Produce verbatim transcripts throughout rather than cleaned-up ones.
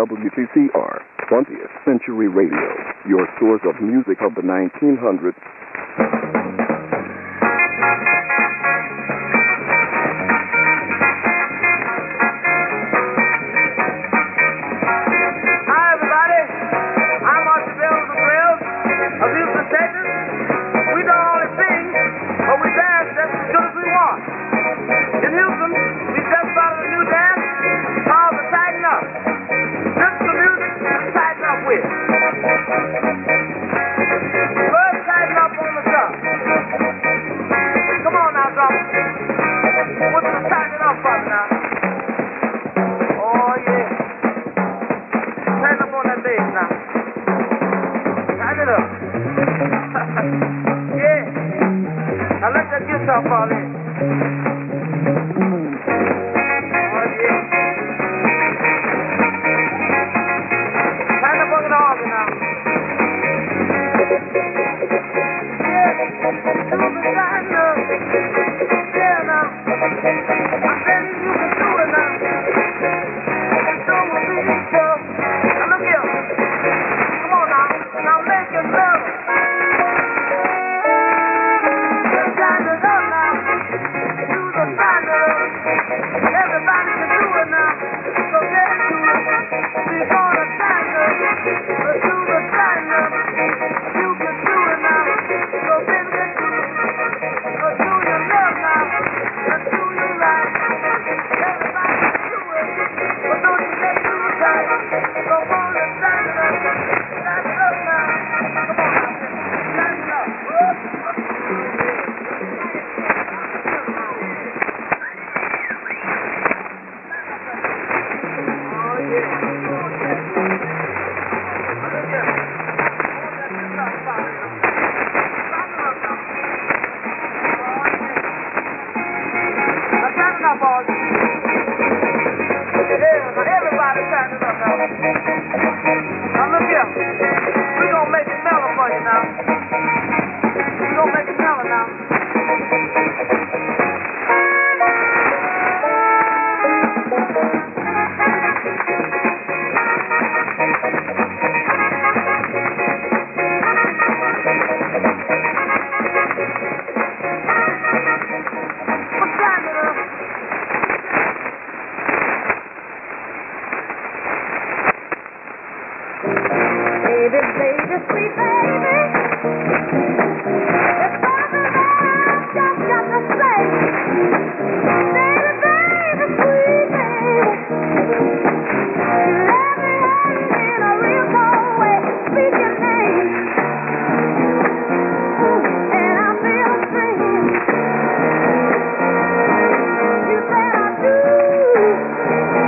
W T C R, twentieth Century Radio, your source of music of the nineteen hundreds.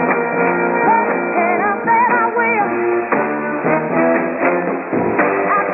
I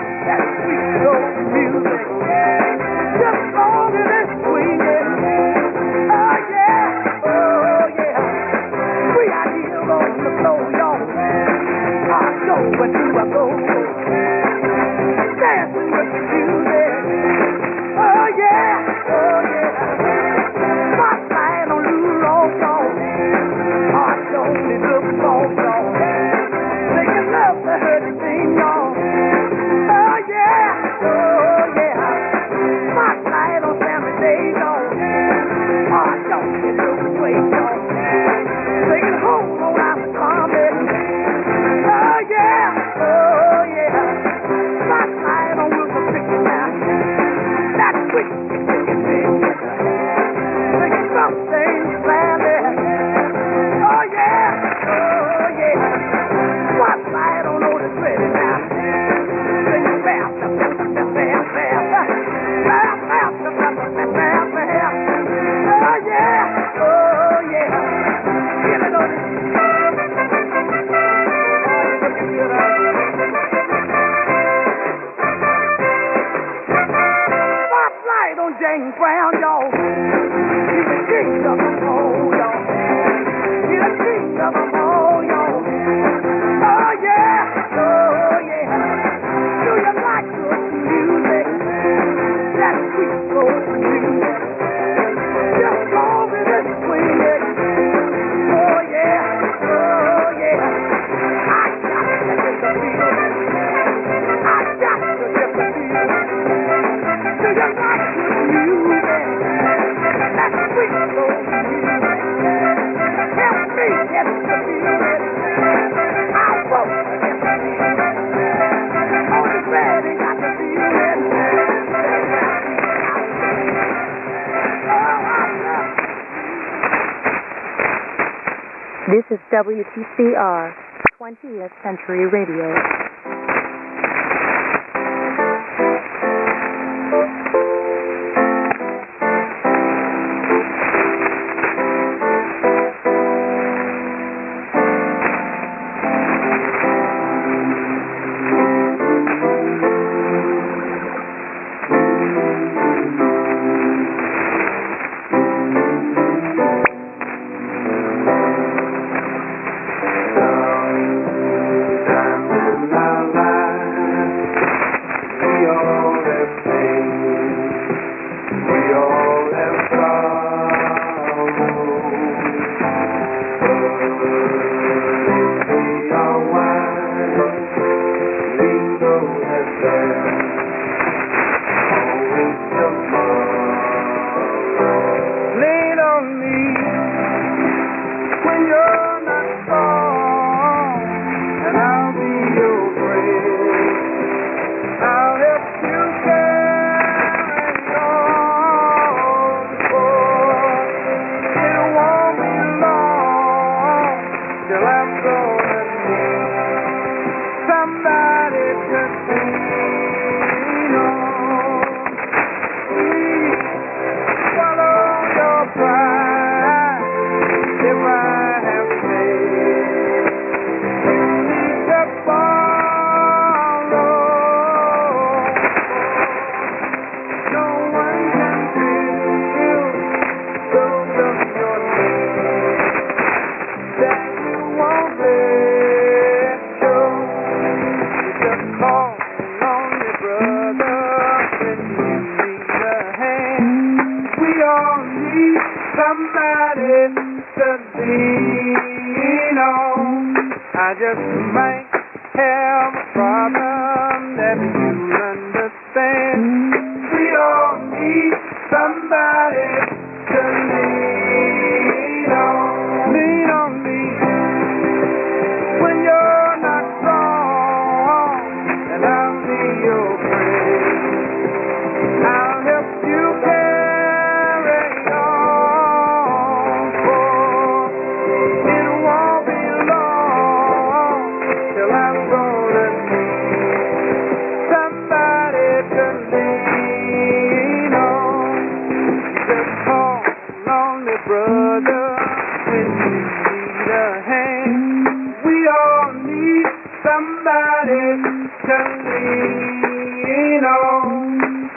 that sweet soul music. Just long as it's swinging. Oh yeah, oh yeah. We out here on the floor, y'all. I go where do I go? Dancing with the music. Oh yeah, oh yeah. Spotlight on Lou Ron, y'all. I don't need look for y'all. Making love to her to sing, y'all. Oh yeah, oh yeah. Spotlight on Sammy Days, y'all. I don't need look for y'all. Taking home on out the comedy. Oh yeah, oh yeah. Spotlight on Wilson Pickett now. That sweet Pickett baby. Taking something gladly. Oh yeah, oh yeah. Spotlight on Otis Ready now. Singing fast, fast, fast, fast, fast, fast, fast, fast, fast, fast. Oh yeah, oh yeah. Get it, Otis. Spotlight on James Brown, y'all. He's the king of them all, y'all. He's the king of them all, y'all. Oh yeah, oh yeah. Do you like good music? That sweet soul music. Just long as it's swinging. Oh yeah, oh yeah. I got to get the feeling. I got to get the feeling. Do you like good music? That sweet soul music. Help me get the feeling. I won't get the feeling. Otis Ready got the feeling. Oh, I love This is W T C R, twentieth Century Radio. Lean on me when you're not strong, and I'll be your friend. I'll help you carry on. Oh, it won't be long till I'm gonna need somebody to lean on. Please swallow your pride if I have failed. You need to borrow. No one can feel those of your needs that you won't let go. You just call on your brother when you need a hand. We all need somebody to lean on. I just might have a problem that you understand. We all need somebody to lean on. Lean on me when you're not strong, and I'll be your friend. I'll help you carry on. For it won't be long till I'm gonna need somebody.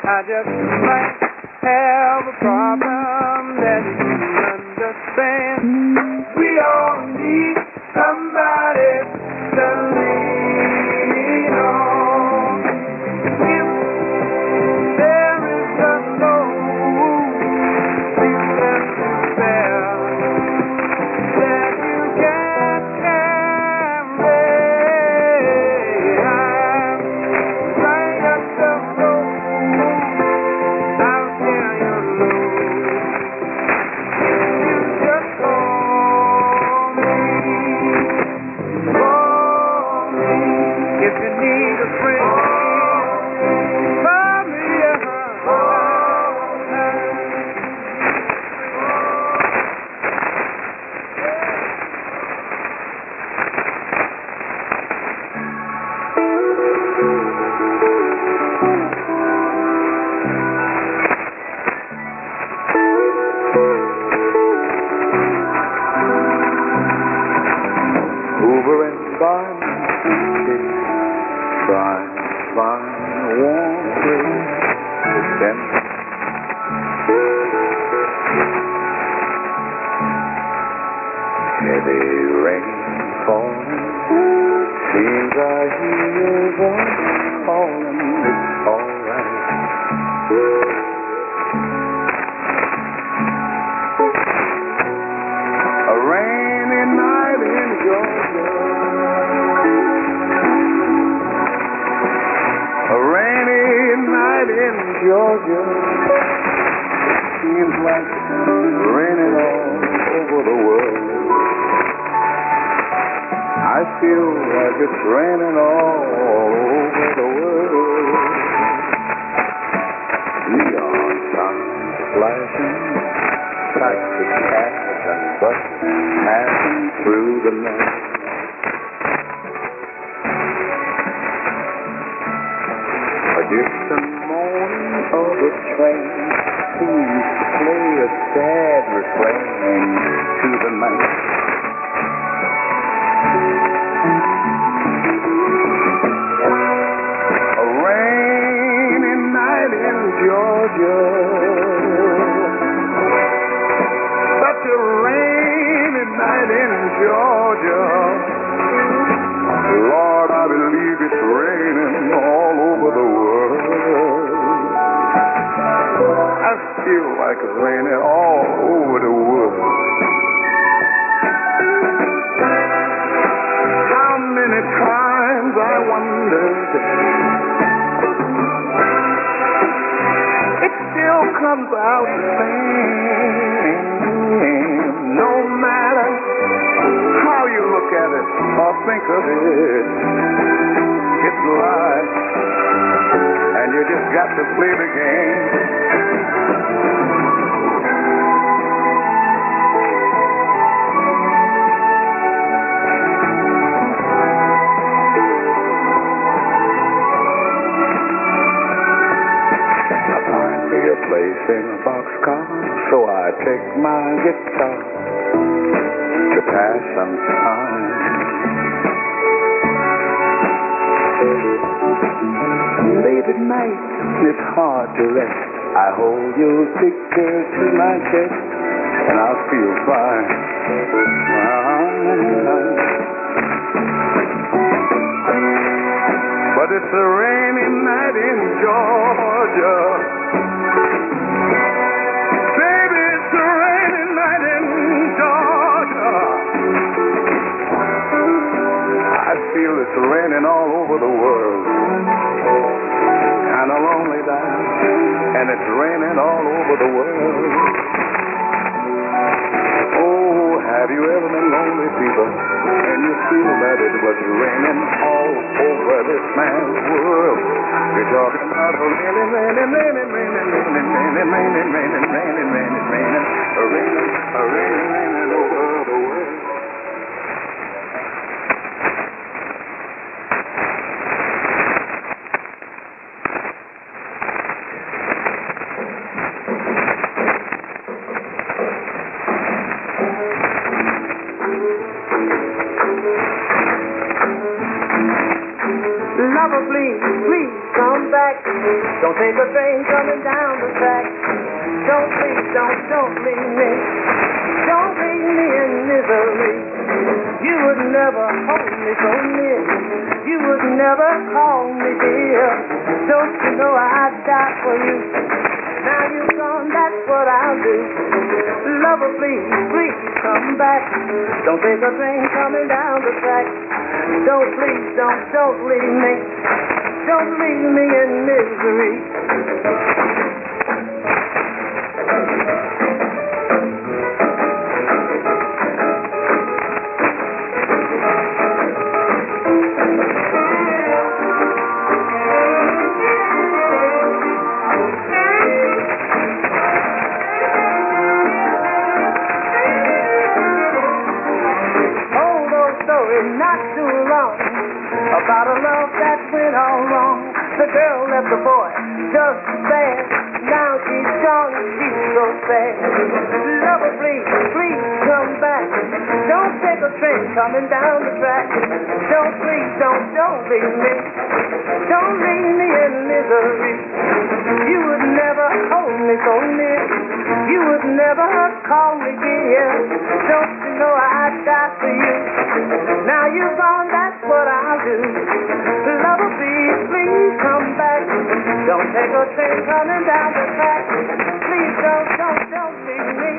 I just might have a problem that you can understand. We all need somebody to lean on. If there is a load there that you can't carry, I'm right up the road. I'll carry your load. You just call me, call me if you need a friend. Call me, Over and by try to find a warm place to spend. Heavy rain falling, seems I hear your voice calling. It's alright. A rainy night in Georgia. A rainy night in Georgia. Seems like it's raining all over the world. I feel like it's raining all over the world. Neon signs flashing, taxi cabs and buses passing through the night. A distant moaning of a train seems to play a sad refrain to the night. A rainy night in Georgia. Such a rainy night in Georgia. Lord, I believe it's raining all over the world. I feel like it's raining all over the world. How many times I wondered, it still comes out the same. No matter how you look at it or think of it, it's life, and you just got to play the game. A place in a boxcar, so I take my guitar to pass some time. Late at night, it's hard to rest. I hold your picture to my chest, and I'll feel fine. But it's a rainy night in Georgia. Baby, it's a rainy night in Georgia. I feel it's raining all over the world. Kinda lonely down, and it's raining all over the world. Oh, have you ever been lonely, people, and you feel that it was raining all over this man's world? You're talking about a raining, raining, raining, raining, raining, raining, raining, raining, raining, raining, raining, a raining, a raining, raining over the world. Lover, please, please come back back. Don't take a train coming down the track. Don't please, don't, don't leave me. Don't leave me in misery. You would never hold me so near. You would never call me dear. Don't you know I'd die for you? Now you've gone, that's what I'll do. Lover, please, please come back. Don't take a train coming down the track. Don't, please, don't, don't leave me. Don't leave me in misery. Not too long about a love that went all wrong. The girl left the boy just sad. Now she's gone, she's so sad. Lover, please, please come back. Don't take a train coming down the track. Don't, please, don't, don't leave me. Don't leave me in misery. You would never hold me so near. You would never call me dear. Don't you know I'd die for you? Now you're gone, that's what I'll do. Lover, please, please come back. Don't take a train coming down the track. Please don't, don't, don't leave me.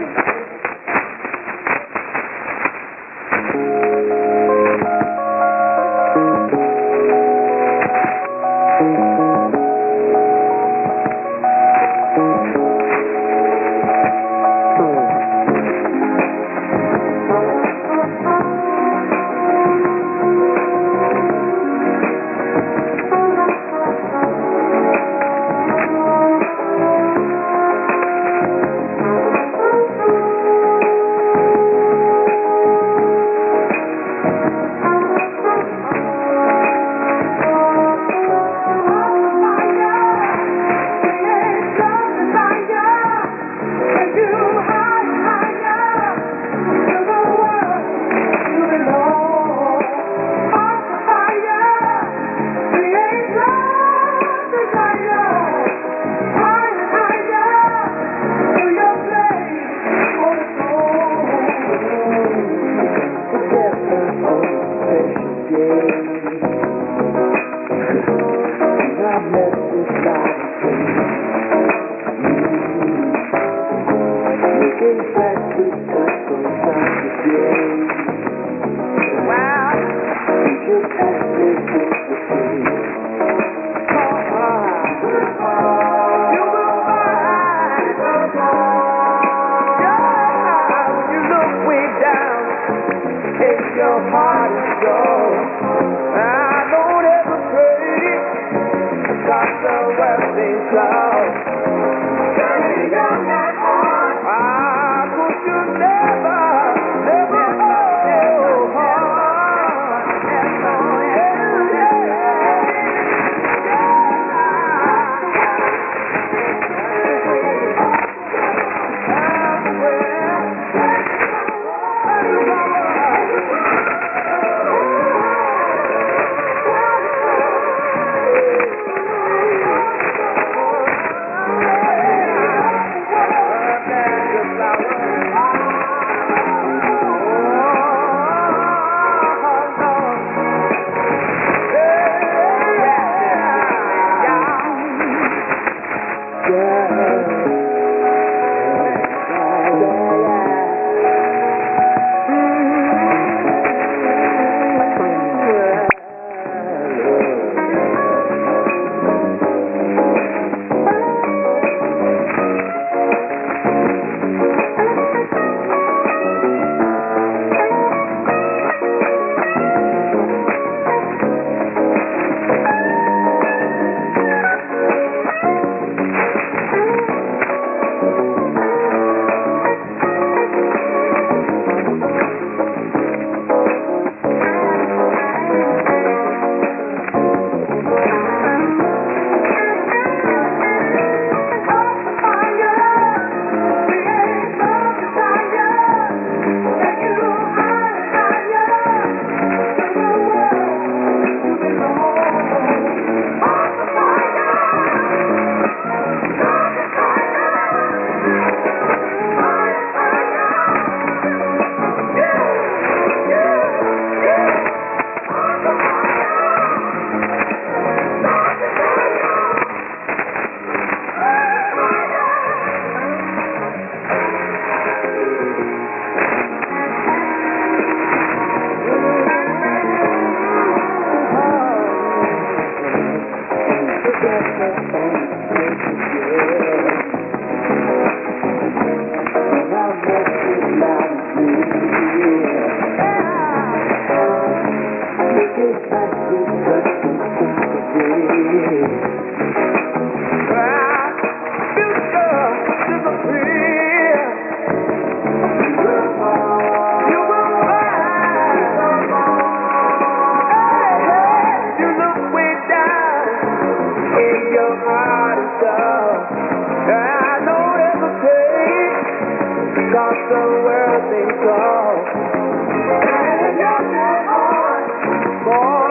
hard and tough. I don't hesitate, cause the world thinks tough. And you're too hard, boy.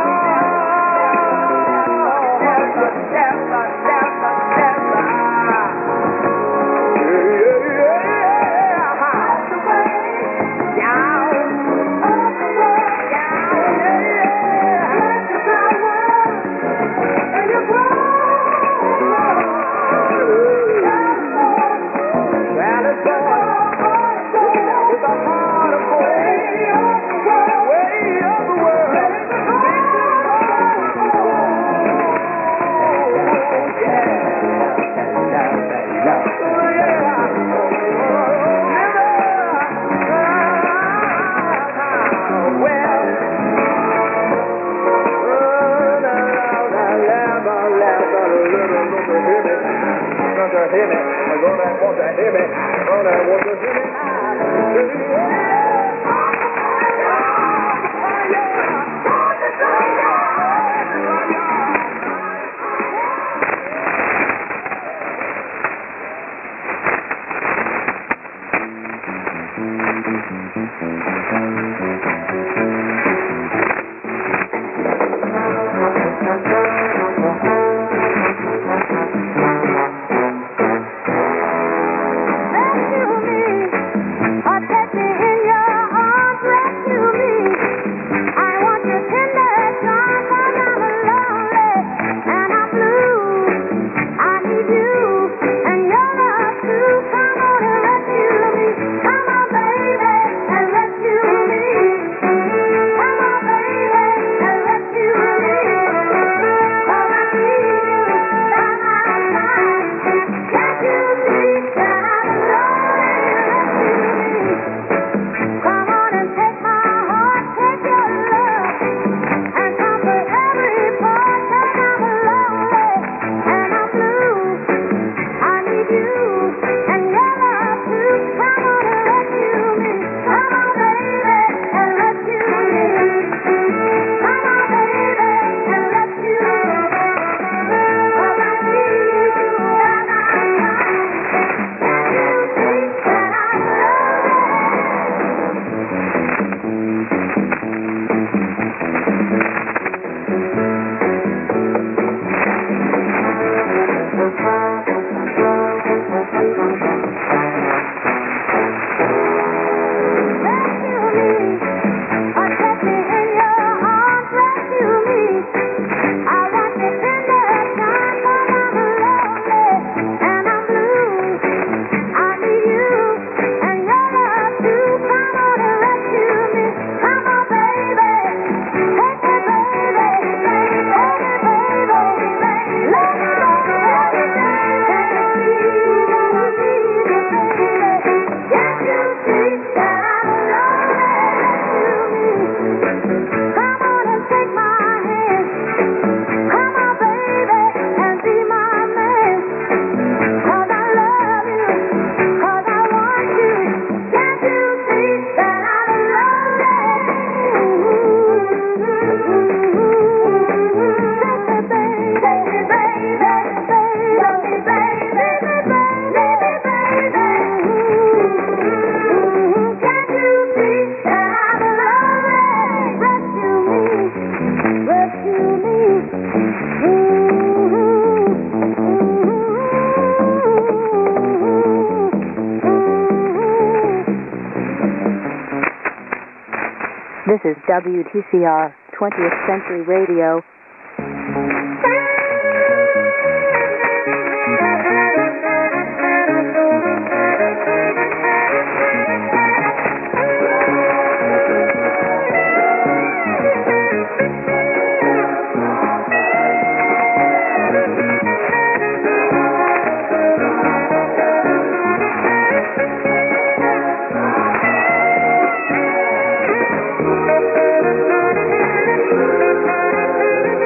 Never, never, never, never. Yeah, yeah, yeah. Off the way, down. Off the way, down. Yeah, yeah. Let the power and you grow. Well, it's going. With the heart of gold. Way of the world. Hear me, I'm gonna want to hear me, gonna want to hear me. This is W T C R, twentieth Century Radio. Thank you.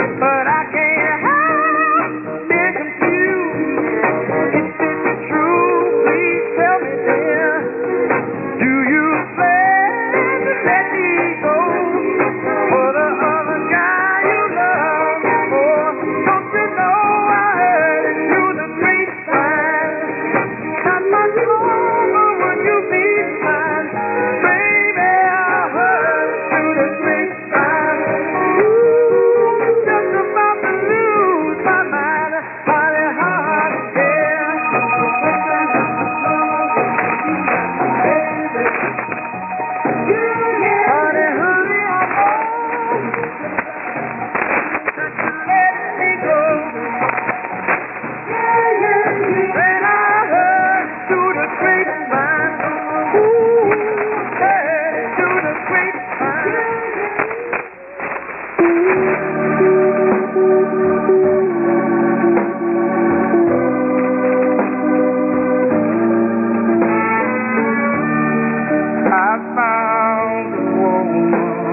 but I can't help being confused. If this is true, please tell me, dear, do you plan to let me go for the other guy you love before? Don't you know I heard it through the grapevine? Not much longer would you be mine, baby. I heard it through the grapevine. Ooh, just about to lose my mind, honey, honey, yeah. Honey, honey, I'm let me go. When I heard through the grapevine, ooh, heard through the grapevine. I found a woman.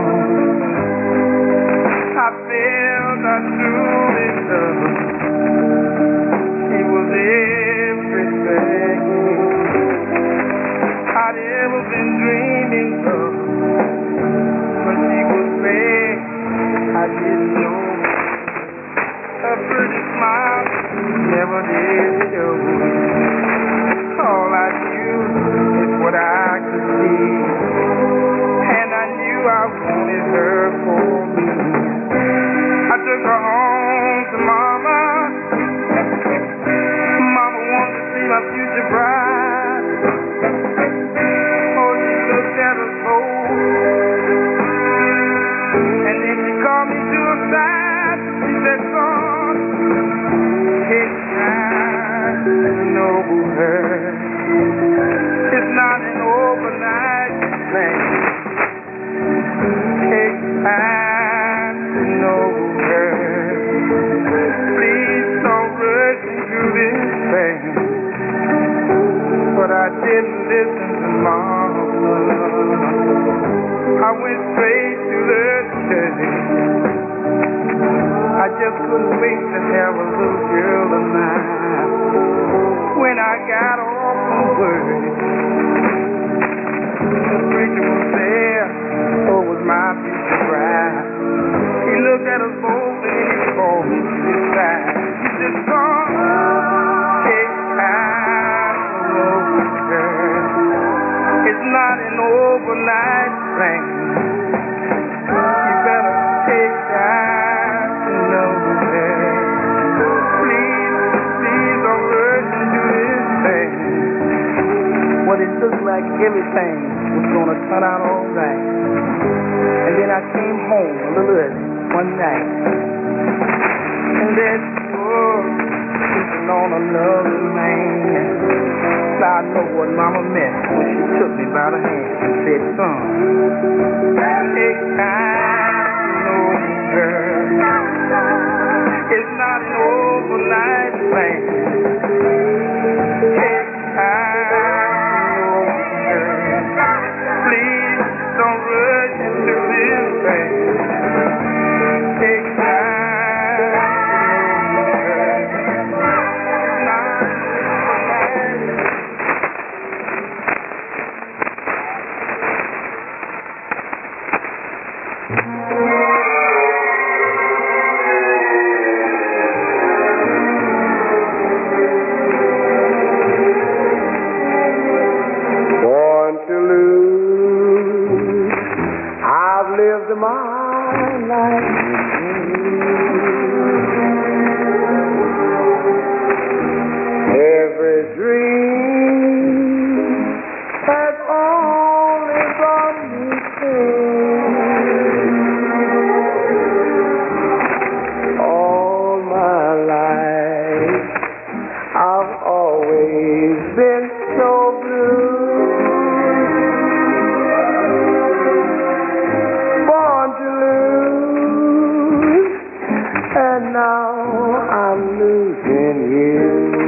I felt I truly loved. She was everything I'd ever been dreaming of. When she was there, I didn't know. Her pretty smile never did show. All I knew is what I could see, and I knew I wanted her for me. I took her home to Mama. Mama wanted to see my future bride. Oh, she looked at us both, and then she called me to her side. She said, son, take time to know her. It's not an overnight thing. Take time to know her. Please don't rush into this thing. But I didn't listen to Mama. I went straight to the church. I just couldn't wait to have a little girl of mine. When I got off from work, the preacher was there, so was my future bride. He looked at us both and he called me to his side. He said, son, take time to know her. It's not an overnight thing. You better take time to know her. Please, please don't rush into this thing. Well, it looked like everything was going to turn out all right. And then I came home a little early one night. And there she was, sleeping on another man. So I know what Mama meant when she took me by the hand and said, son, take time to know me, girl. It's not an overnight thing. Take time to know me, girl. Please don't rush into this thing. Take time to know me, girl. It's not an overnight thing. Born to lose, I've lived my life with you. Every dream has only brought me pain. All my life, I've always been so blue. Born to lose, and now I'm losing you.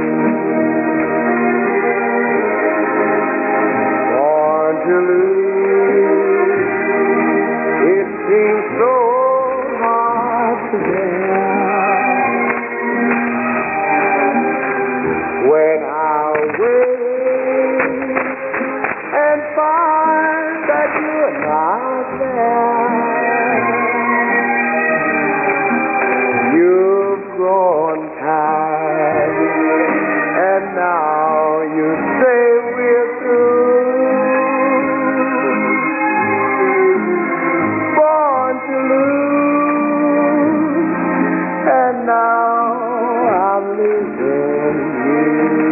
Born to lose, it seems so hard to When I wake and find that you're not there, you've grown tired, and now you say we're through. Born to lose, and now I'm losing you.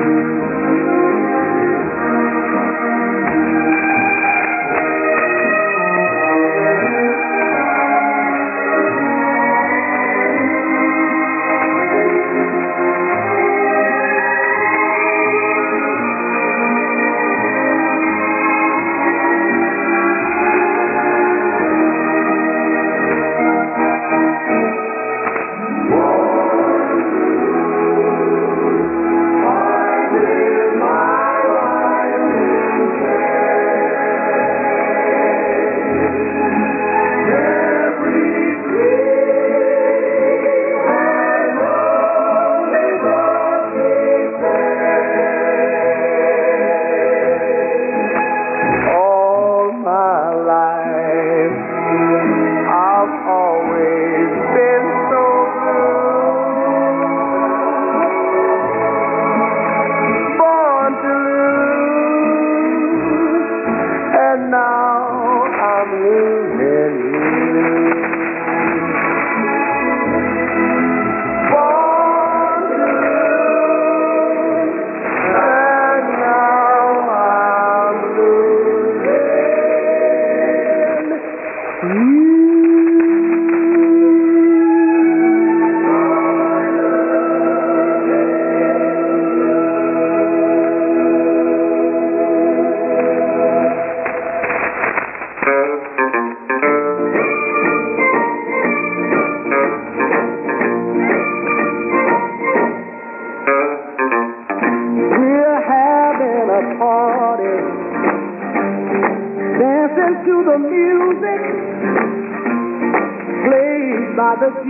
The D J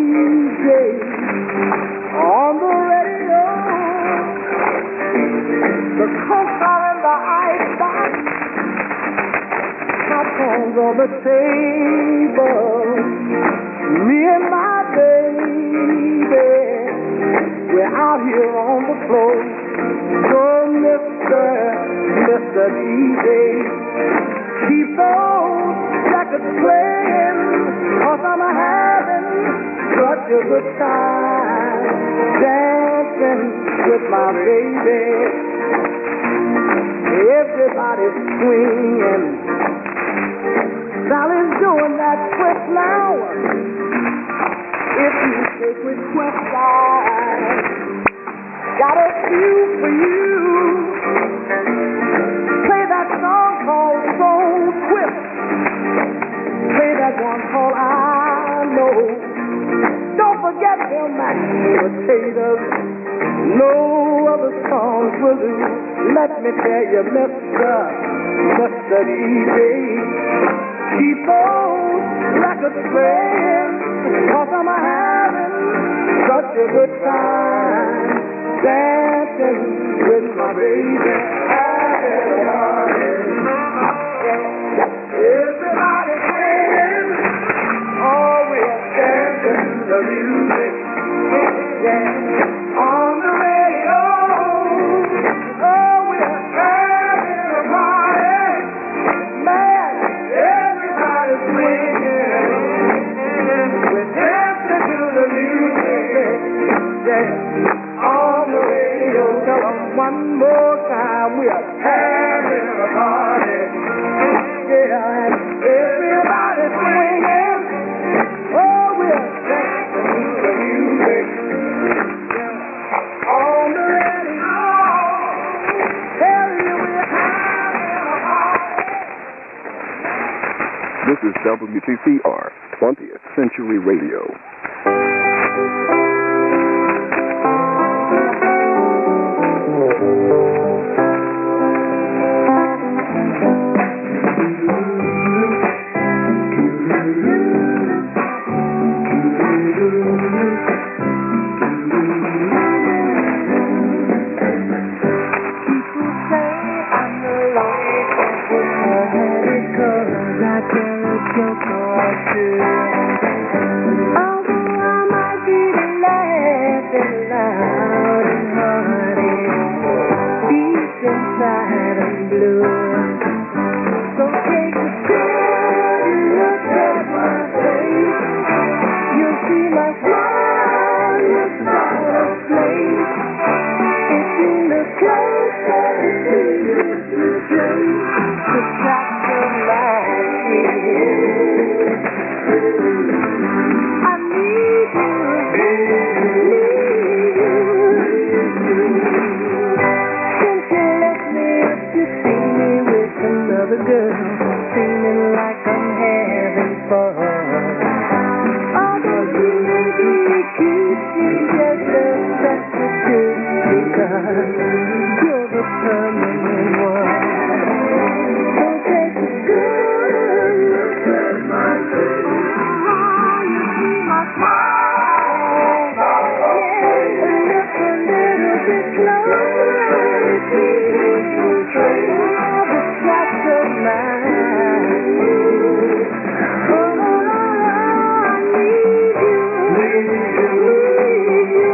on the radio, the coca and the icebox, my phone's on the table, me and my baby, we're out here on the floor. So Mister Mister D J, keep those records playing, 'cause I'm having such a good time dancing with my baby. Everybody's swinging, Sally's doing that twist now. If you take requests, I got a few for you. Play that song called Soul Twist. Play that one called I Know. Don't forget them mashed potatoes. No other songs will do. Let me tell you, Mister Mister D J, keep those records playing, 'cause I'm having such a good time dancing with my baby. Everybody singing, oh, we're dancing to the music, yeah, on the radio. Oh, we're having a party, man, everybody's swinging, we're dancing to the music, yeah, on the radio. Tell them one more time, we're having a party. Yeah, and everybody's swinging. Oh, we're dancing to the music. Yeah. On the radio. Tell you we're having a party. This is W T C R, twentieth Century Radio. Do blue. So take a good look at my face. You'll see my smile looks out of place. If you look closer, it's easy to trace the tracks of my feet. I need you, need you. Since you left me, if you see me with another girl, feeling like I'm having fun. Although she may be cute, she just looks such a because you're the permanent one. So take a good look at my face. Oh, you see my smile. Yeah, look a little bit closer. It's easy to trace all the tracks of mine. Oh, I need you. Need you. Need you.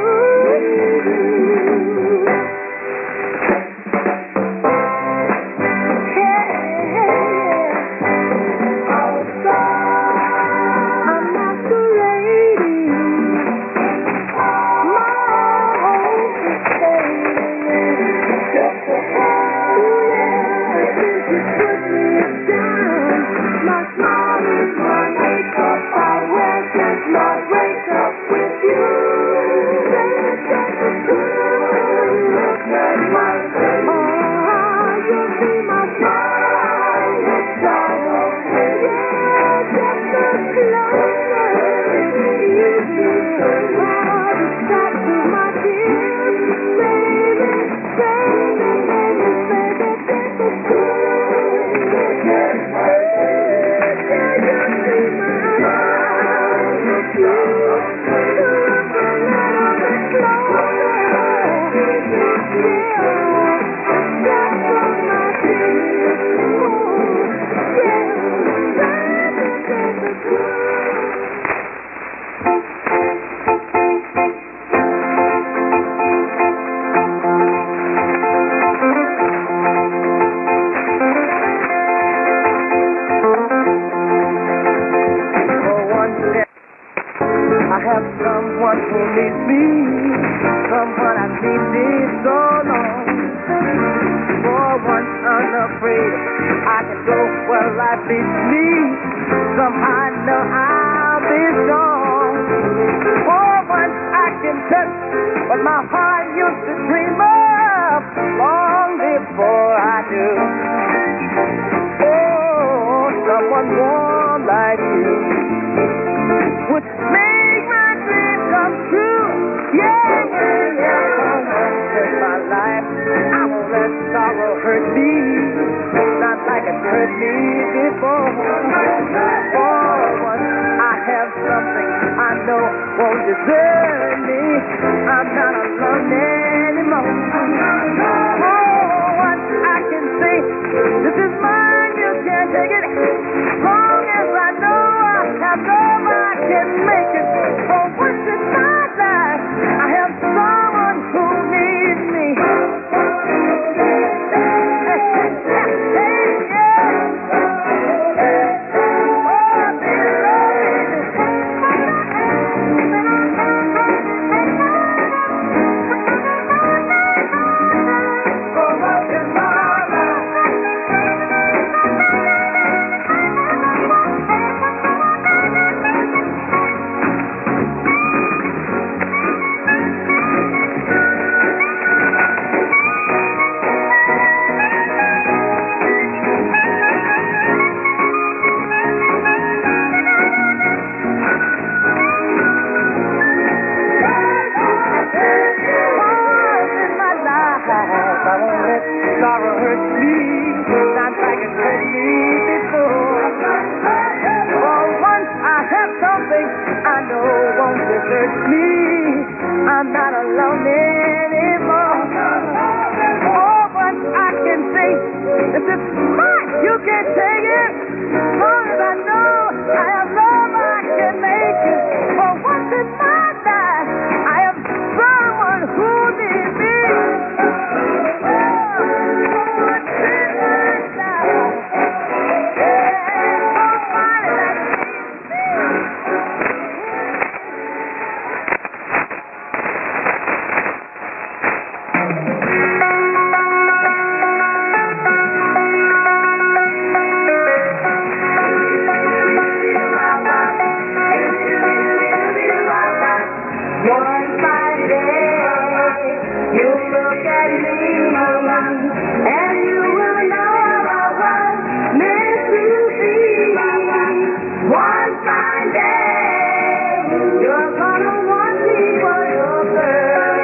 One fine day, you look at me, and you will know I was meant to be. One fine day, you're gonna want me for your girl.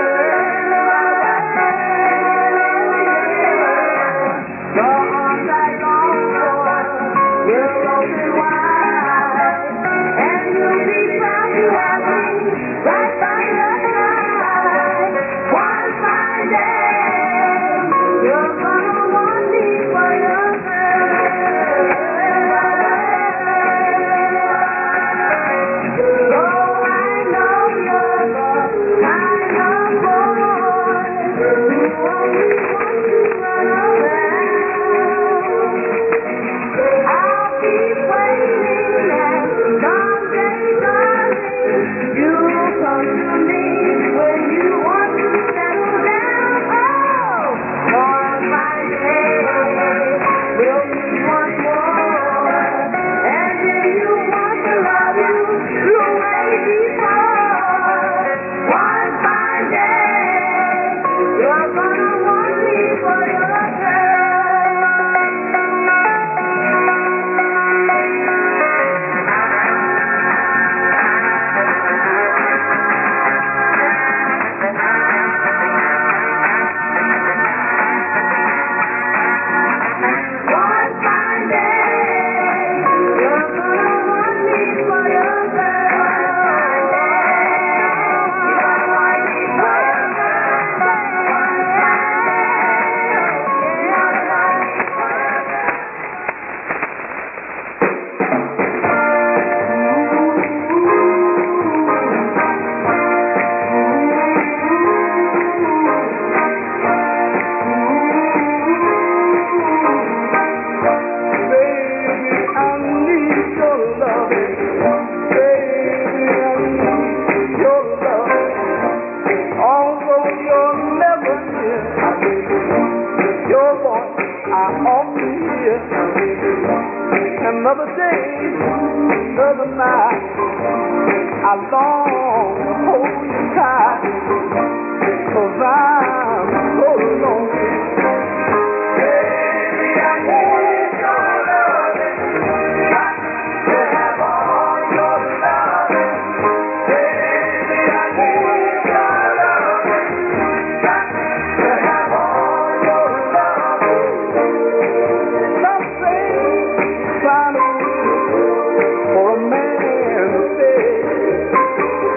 Your arms are long, you're open wide, and you'll be proud to have me right by your side. One fine day, you're gonna want me for your girl. So I know you're the kind of boy who only wants to run around. I'll keep waiting, and someday, darling, you'll come to me when you want to settle down. Oh, one fine day, we'll meet once more, and then you want to love you the way before. One fine day, you're gonna want me for your One fine day, you're gonna want me for your girl. You're gonna want me for your Baby, I need your loving. Baby, I need your loving. Although you're never here, your voice I often hear. Another day, another night, I long to hold you tight, 'cause I'm so lonely. Baby, I need your loving. Got to have all your loving. Baby, I need your loving. Got to have all your loving. Some say trying to look for a man to stay.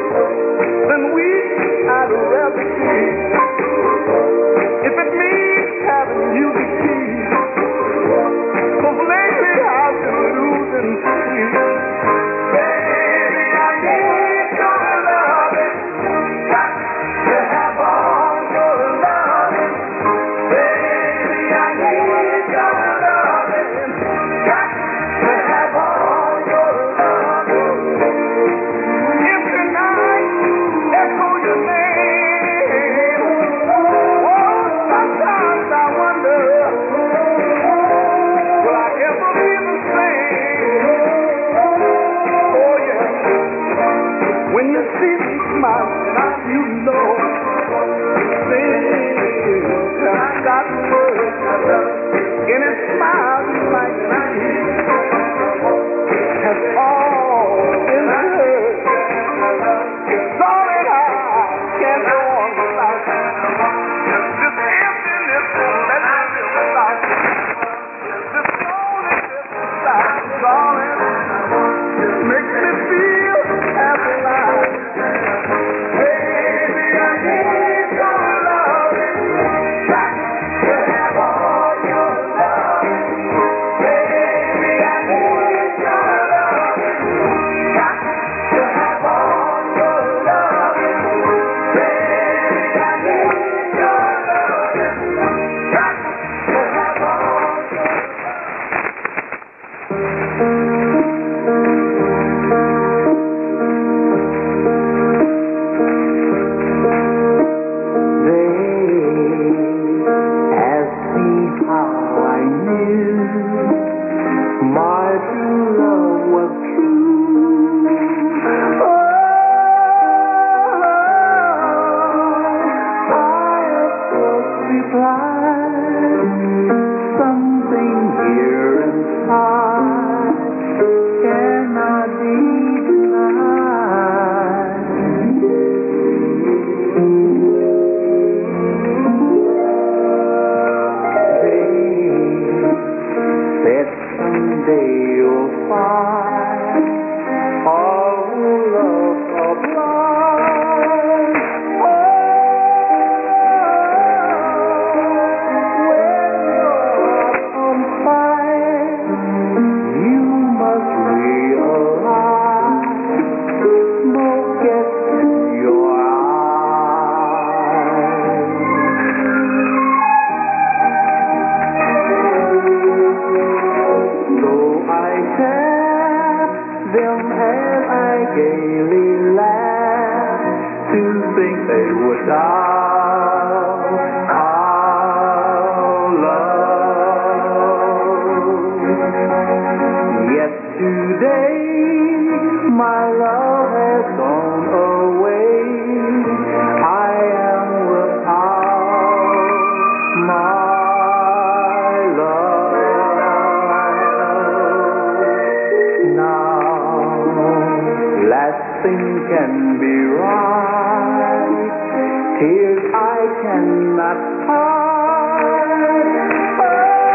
tears I cannot hide. Oh,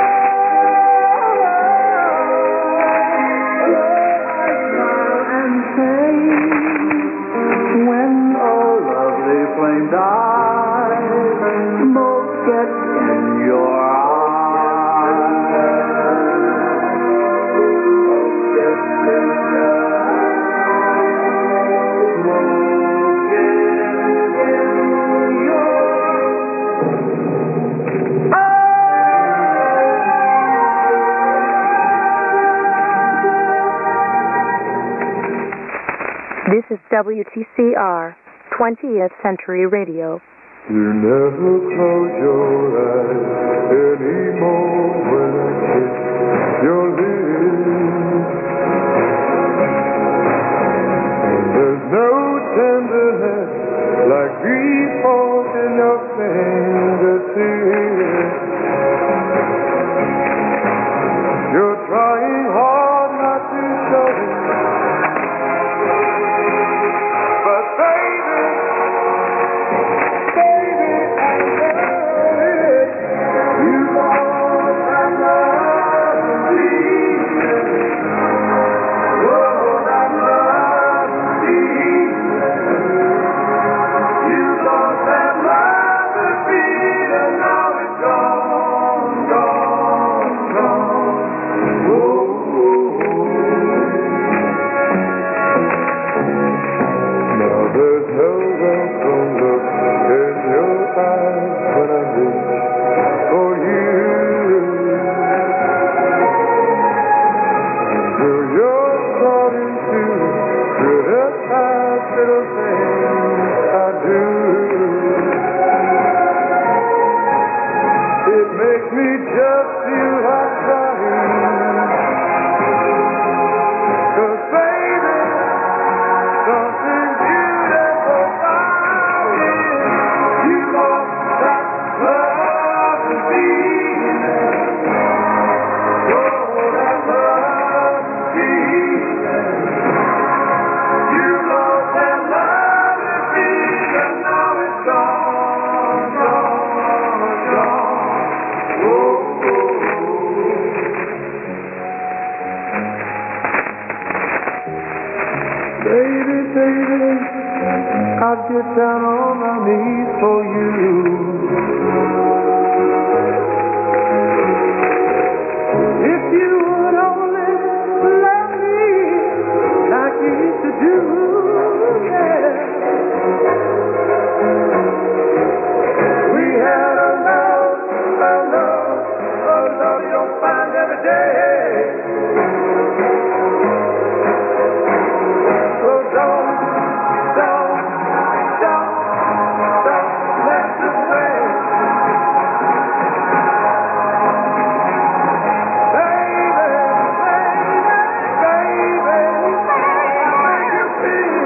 I smile and say, when a lovely flame dies, smoke gets in your eyes. Smoke gets in your eyes. Smoke gets in your This is W T C R, twentieth Century Radio. You never close your eyes anymore when I kiss your lips. And there's no tenderness like grief falls in your fingertips. You're trying hard not to show it. But baby, baby, I know it. You lost that love and feeling. Oh, that love and feeling. You lost that love and feeling. Now it's gone, gone, gone. Oh, oh, oh. Now there's no welcome look in your eyes when I reach for you. Till you're starting to criticize little things I do. It makes me just feel like crying. 'Cause baby, something beautiful about it. You lost that love and feeling. Oh, that love and feeling. You lost that love and feeling. Now it's gone, gone, gone. Oh, oh, oh. Baby, baby, I'd get down on my knees for you. If you would only love me like you used to do, yeah. We had a love, a love, a love you don't find every day. So don't, don't, don't, don't let the way. Baby, baby, baby, make you feel,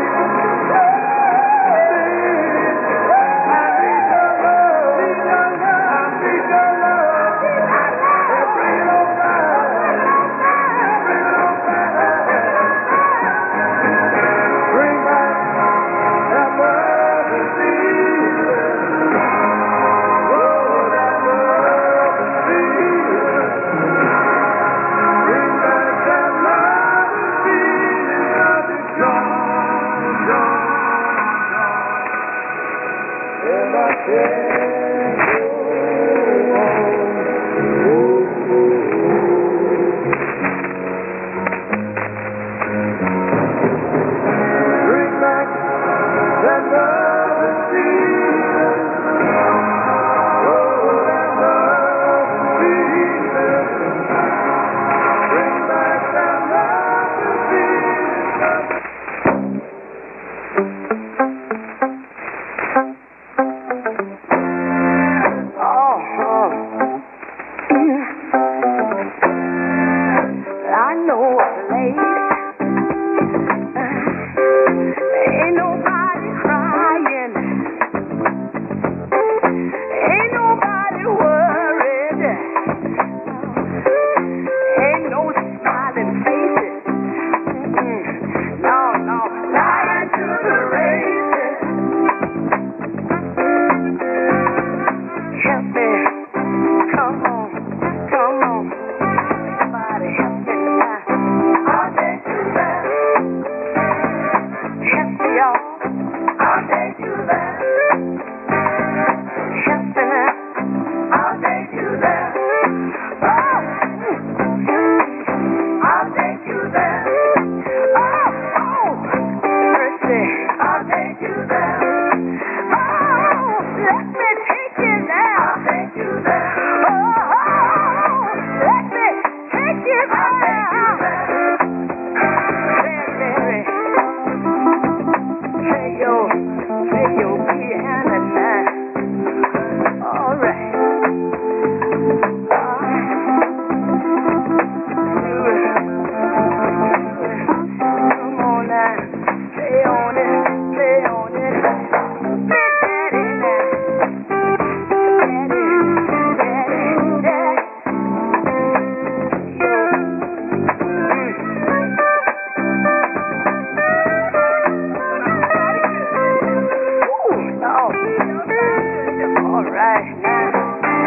I need your love, I need your love, and bring it on back, bring it on back. Bring back that love and feeling. Oh, that love and feeling. Bring back that love and feeling. 'Cause it's gone, gone, gone. And I can't go on. Oh, oh, oh. Bring back that love and feeling. Oh, that love and feeling. Bring back that love and feeling.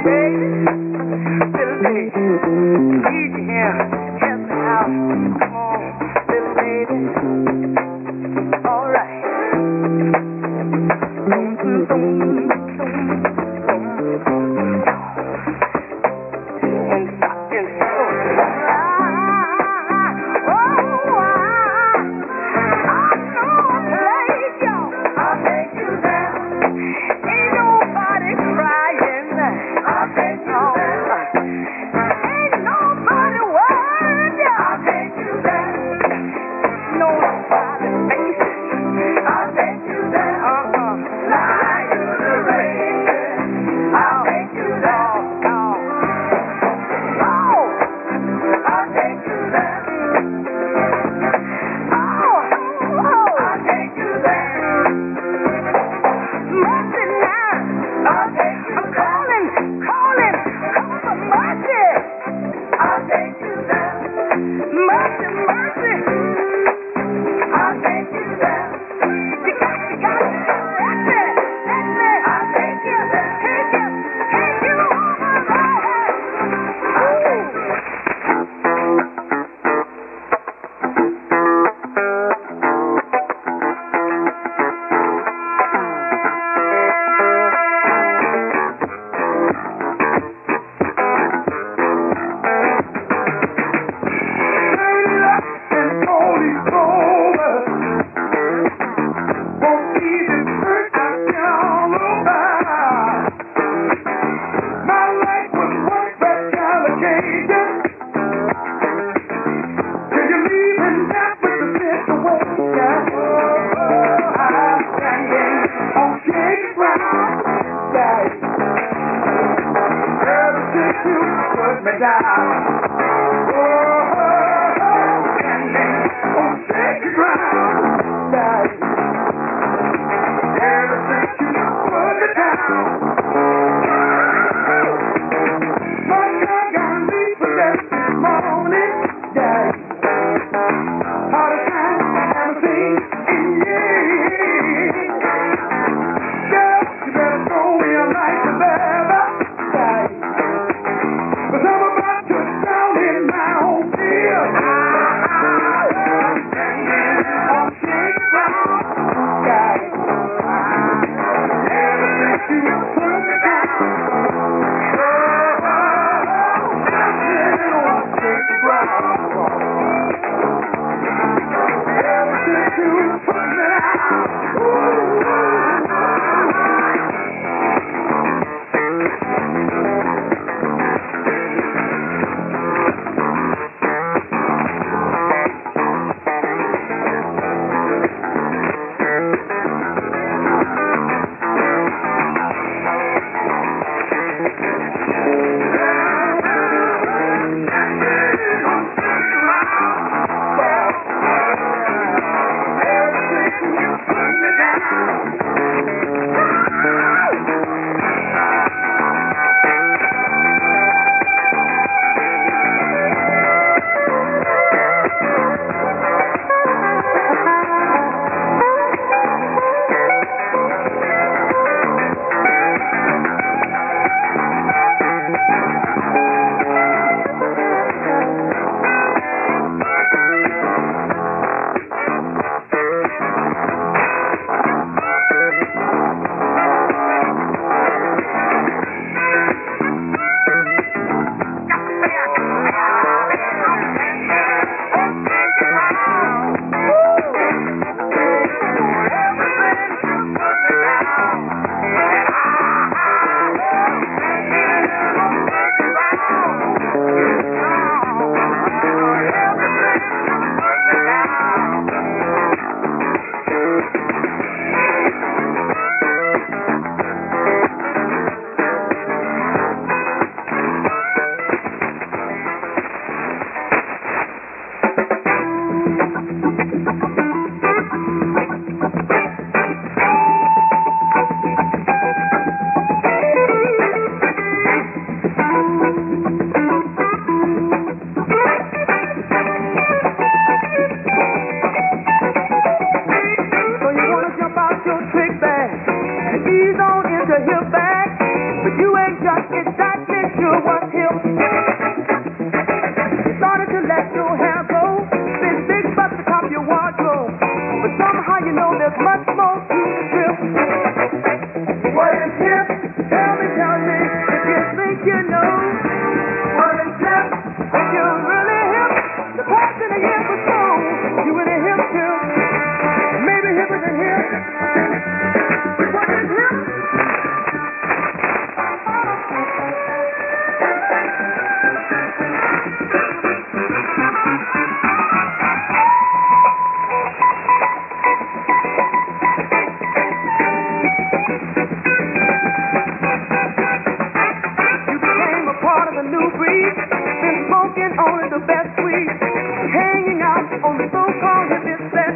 baby. Little baby. Need you here. Help me out. Come on, little baby. All right. Boom, boom, boom, boom, boom, boom. And stop and stop. But I'm about to but you ain't just exactly sure what's hip. You started to let your hair grow, been big but the top of your wardrobe, but somehow you know there's much more to the trip. What is hip? Tell me, tell me, if you think you know. What is hip? If you're really hip, the past in a year or so, you in a hip too. Maybe hipper than hip. What is hip? You became a part of the new breed, been smoking only the best weed, hanging out on the so-called hippie set.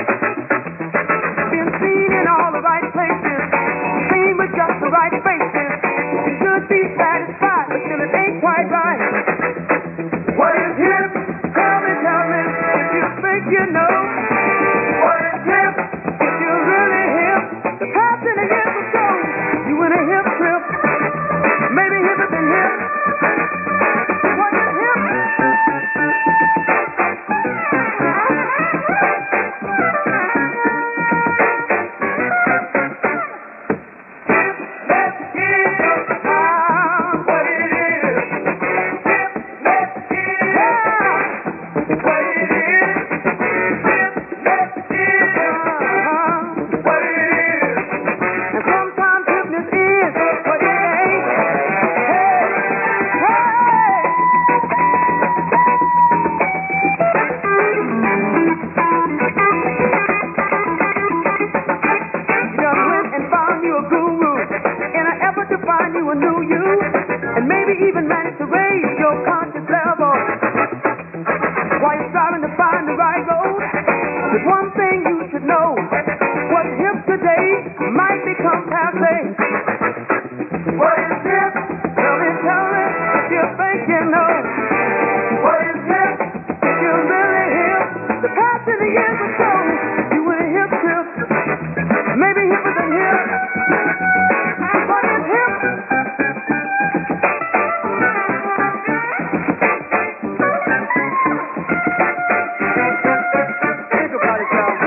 Been seen in all the right places, seen with just the right faces. You should be satisfied, but still it ain't quite right. What is hip? Tell me, tell me, if you think you know. What is hip? If you're really hip, the past in a year or so, you in a hip trip. Maybe hipper than hip. What is hip? Let's get out what it is. Let's get out what it is. Let's get out what it is. And sometimes hipness is what it ain't. Hey, hey. You done went and found you a guru in an effort to find you a new you, and maybe even managed to raise your conscious level while you're striving to find the right road. There's one thing you should know: what's hip today might become passe. What is hip? Tell me, tell me, if you think you know. What is hip? If you're really hip, the past in the years or so, you in a hip trip. Maybe hipper than hip. What is hip? Think about it, y'all.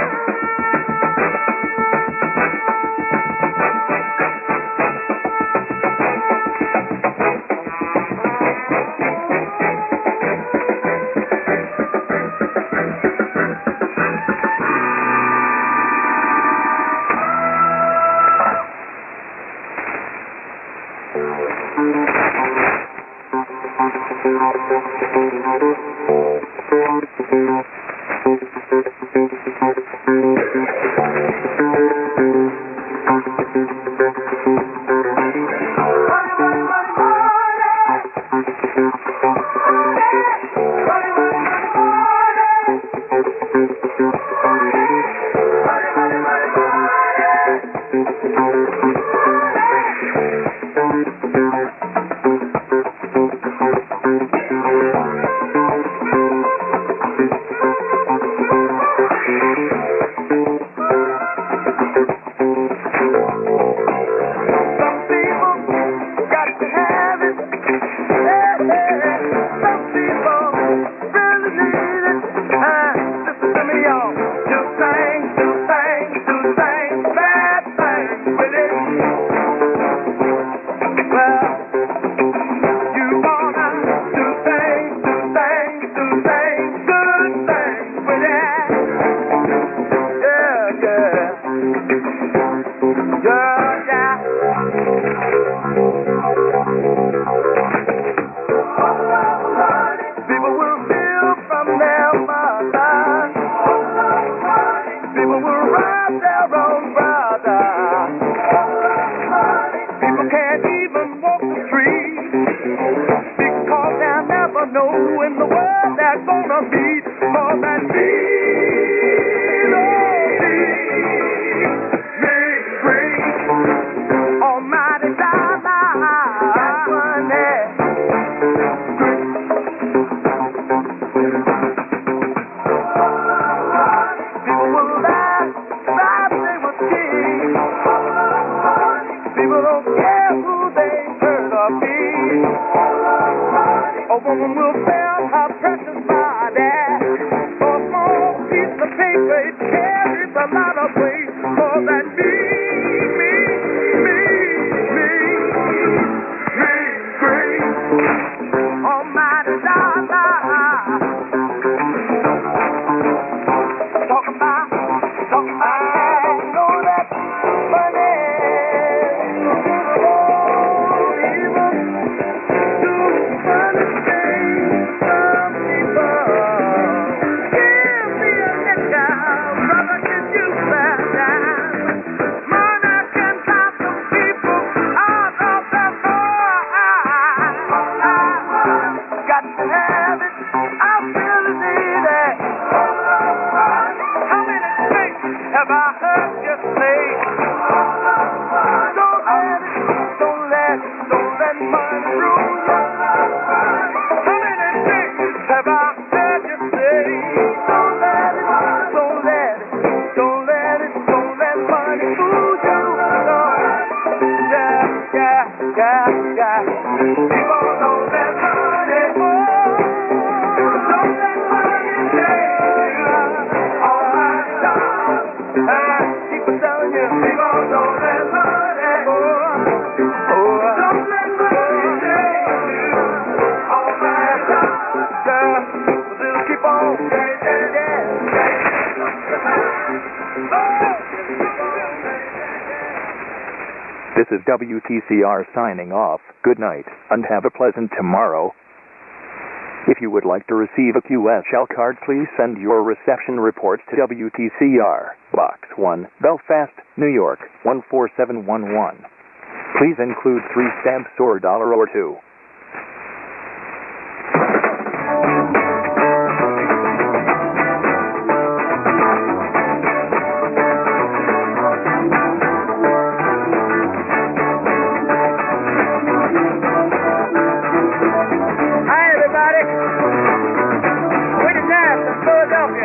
People don't care who they A woman will sell her precious body for a small piece of paper. It carries a lot of weight for that me, me, me, me, me, grace. Almighty dollar. Talk about, talk about. I know that money won't even do funny things. Some people give me a nickel, brother, can you bear that? Money can top some people out of the bar. Got to have it, I really need it. How many things have I heard you say? Don't let it, don't let, don't let money rule you. How many things have I heard you say? Don't let it, don't let it, don't let it, don't let money fool you. Yeah, yeah, yeah, yeah. People don't let money fool. Don't let money take you. All my time. People telling you, people don't let money fool. Don't let money take you. All my time. Yeah, just keep on. Yeah, yeah, yeah. This is W T C R signing off. Good night, and have a pleasant tomorrow. If you would like to receive a Q S L card, please send your reception reports to W T C R, Box one, Belfast, New York, one four seven one one. Please include three stamps or a dollar or two. Hi, everybody. Winter time from Philadelphia.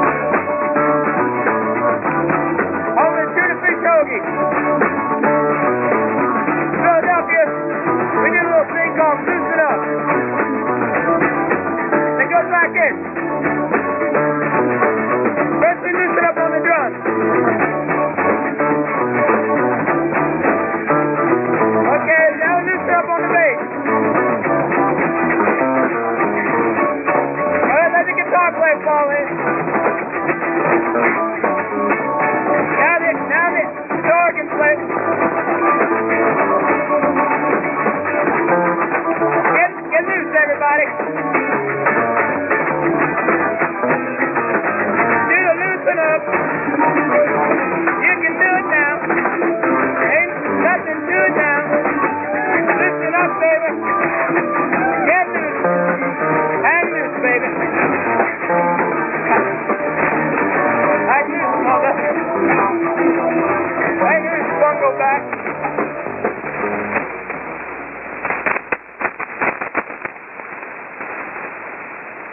Home of the Tuna Fish Hoagie. Philadelphia, we did a little thing called Juice It Up. It goes like this.